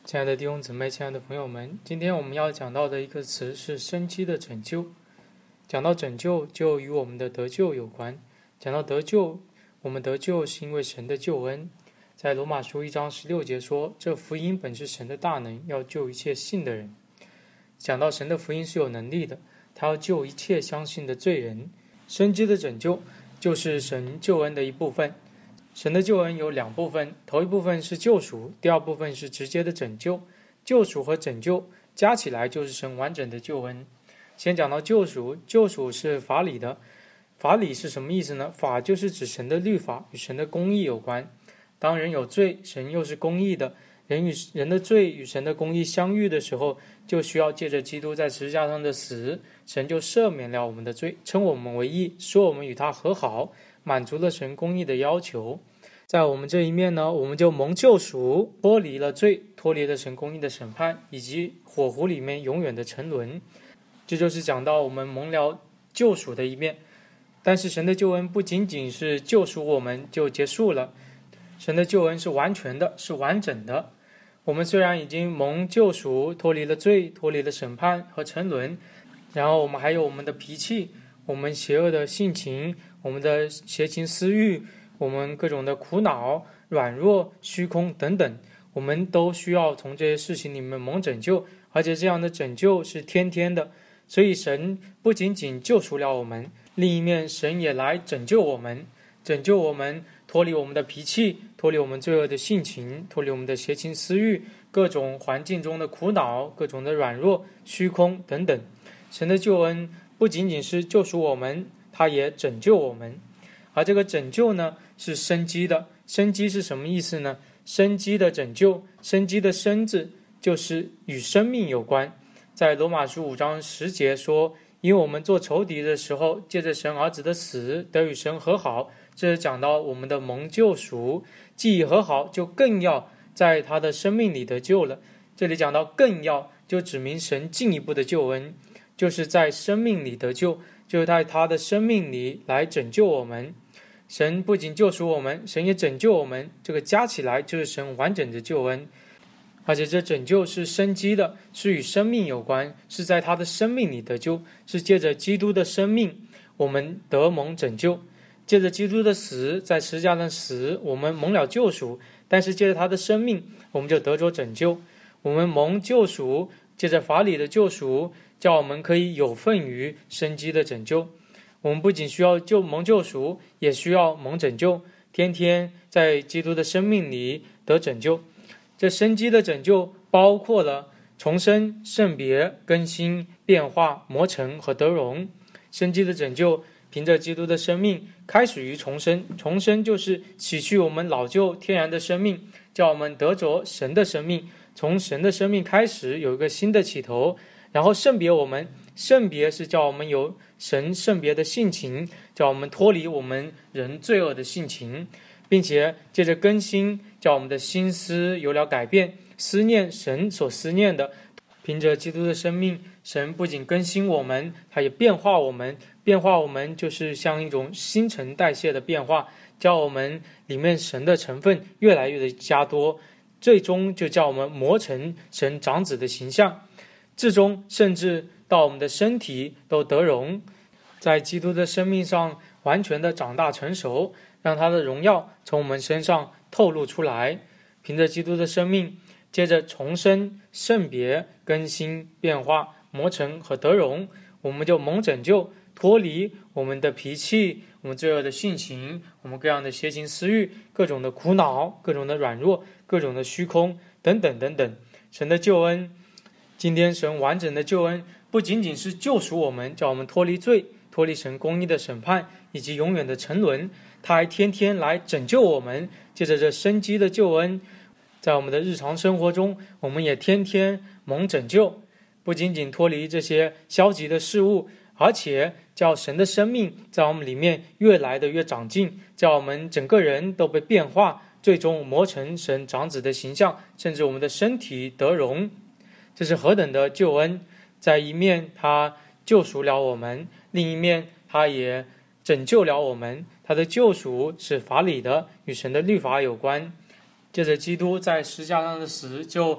亲爱的弟兄姊妹，亲爱的朋友们，今天我们要讲到的一个词是生机的拯救。讲到拯救，就与我们的得救有关。讲到得救，我们得救是因为神的救恩。在罗马书1章16节说，这福音本是神的大能，要救一切信的人。讲到神的福音是有能力的，他要救一切相信的罪人。生机的拯救就是神救恩的一部分。神的救恩有两部分，头一部分是救赎，第二部分是直接的拯救。救赎和拯救加起来就是神完整的救恩。先讲到救赎，救赎是法理的。法理是什么意思呢？法就是指神的律法与神的公义有关。当人有罪，神又是公义的，人的罪与神的公义相遇的时候，就需要借着基督在十字架上的死，神就赦免了我们的罪，称我们为义，说我们与他和好，满足了神公义的要求。在我们这一面呢，我们就蒙救赎，脱离了罪，脱离了神公义的审判，以及火湖里面永远的沉沦。这就是讲到我们蒙了救赎的一面。但是神的救恩不仅仅是救赎我们就结束了，神的救恩是完全的，是完整的。我们虽然已经蒙救赎，脱离了罪，脱离了审判和沉沦，然后我们还有我们的脾气，我们邪恶的性情，我们的邪情私欲，我们各种的苦恼、软弱、虚空等等，我们都需要从这些事情里面蒙拯救，而且这样的拯救是天天的。所以神不仅仅救赎了我们，另一面神也来拯救我们，脱离我们的脾气，脱离我们罪恶的性情，脱离我们的邪情私欲，各种环境中的苦恼，各种的软弱、虚空等等。神的救恩不仅仅是救赎我们，他也拯救我们。而这个拯救呢，是生机的。生机是什么意思呢？生机的拯救，生机的生字就是与生命有关。在罗马书5章10节说，因为我们做仇敌的时候，借着神儿子的死得与神和好。这是讲到我们的蒙救赎，既已和好，就更要在他的生命里得救了。这里讲到更要，就指明神进一步的救恩，就是在生命里得救，就是在他的生命里来拯救我们。神不仅救赎我们，神也拯救我们，这个加起来就是神完整的救恩。而且这拯救是生机的，是与生命有关，是在他的生命里得救，是借着基督的生命我们得蒙拯救。借着基督的死，在十字架上死，我们蒙了救赎，但是借着他的生命我们就得着拯救。我们蒙救赎，借着法理的救赎，叫我们可以有份于生机的拯救。我们不仅需要蒙救赎，也需要蒙拯救，天天在基督的生命里得拯救。这生机的拯救包括了重生、圣别、更新、变化、磨成和得荣。生机的拯救凭着基督的生命开始于重生，重生就是洗去我们老旧天然的生命，叫我们得着神的生命，从神的生命开始有一个新的起头。然后圣别我们，圣别是叫我们有神圣别的性情，叫我们脱离我们人罪恶的性情，并且借着更新，叫我们的心思有了改变，思念神所思念的。凭着基督的生命，神不仅更新我们，他也变化我们。变化我们就是像一种新陈代谢的变化，叫我们里面神的成分越来越的加多，最终就叫我们磨成神长子的形象，至终甚至到我们的身体都得荣，在基督的生命上完全的长大成熟，让他的荣耀从我们身上透露出来。凭着基督的生命，接着重生、圣别、更新、变化、磨成和得荣，我们就蒙拯救，脱离我们的脾气，我们罪恶的性情，我们各样的邪情私欲，各种的苦恼，各种的软弱，各种的虚空等等等等。神的救恩，今天神完整的救恩不仅仅是救赎我们，叫我们脱离罪，脱离神公义的审判以及永远的沉沦，他还天天来拯救我们。借着这生机的救恩，在我们的日常生活中，我们也天天蒙拯救，不仅仅脱离这些消极的事物，而且叫神的生命在我们里面越来的越长进，叫我们整个人都被变化，最终磨成神长子的形象，甚至我们的身体得荣。这是何等的救恩！在一面他救赎了我们，另一面他也拯救了我们。他的救赎是法理的，与神的律法有关。借着基督在十字架上的死，就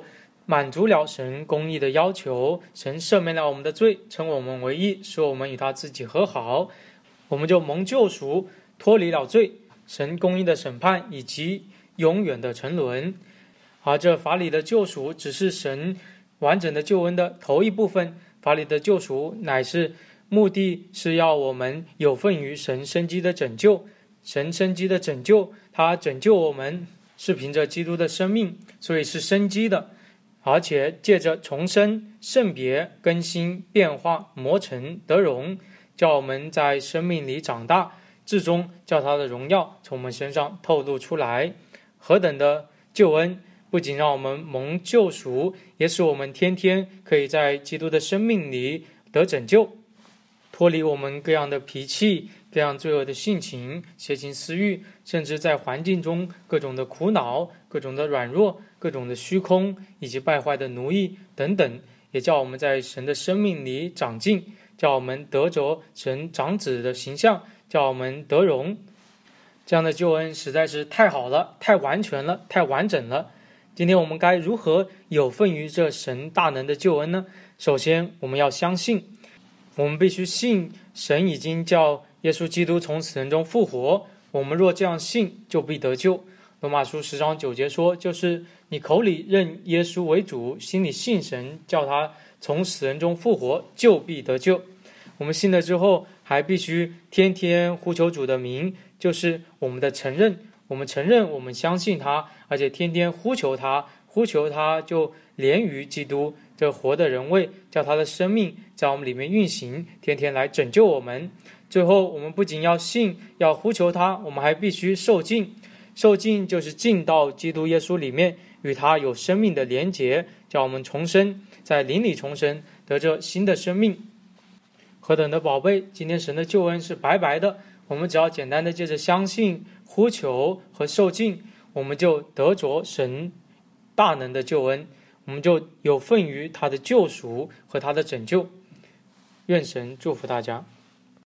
满足了神公义的要求，神赦免了我们的罪，称我们为义，使我们与他自己和好，我们就蒙救赎，脱离了罪，神公义的审判以及永远的沉沦。而这法理的救赎只是神完整的救恩的头一部分，法理的救赎乃是目的是要我们有份于神生机的拯救。神生机的拯救，他拯救我们是凭着基督的生命，所以是生机的，而且借着重生、圣别、更新、变化、磨成、得荣，叫我们在生命里长大，至终叫他的荣耀从我们身上透露出来。何等的救恩，不仅让我们蒙救赎，也使我们天天可以在基督的生命里得拯救，脱离我们各样的脾气、各样罪恶的性情、邪情私欲，甚至在环境中各种的苦恼、各种的软弱、各种的虚空以及败坏的奴役等等，也叫我们在神的生命里长进，叫我们得着神长子的形象，叫我们得荣。这样的救恩实在是太好了，太完全了，太完整了。今天我们该如何有份于这神大能的救恩呢？首先我们要相信，我们必须信神已经叫耶稣基督从死人中复活，我们若这样信，就必得救。罗马书10章9节说，就是你口里认耶稣为主，心里信神叫他从死人中复活，就必得救。我们信了之后，还必须天天呼求主的名，就是我们的承认。我们承认，我们相信他，而且天天呼求他，呼求他就连于基督这活的人位，叫他的生命在我们里面运行，天天来拯救我们。最后我们不仅要信，要呼求他，我们还必须受浸。受浸就是进到基督耶稣里面，与他有生命的连结，叫我们重生，在灵里重生，得着新的生命。何等的宝贝，今天神的救恩是白白的，我们只要简单的借着相信、呼求和受浸，我们就得着神大能的救恩，我们就有份于他的救赎和他的拯救。愿神祝福大家。